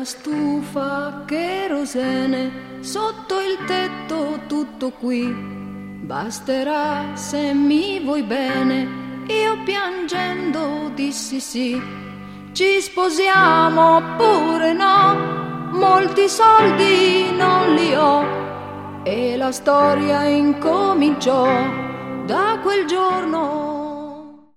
stufa, kerosene, sotto il tetto tutto qui. Basterà se mi vuoi bene. Io piangendo dissi sì. Ci sposiamo oppure no? Molti soldi non li ho. E la storia incominciò da quel giorno.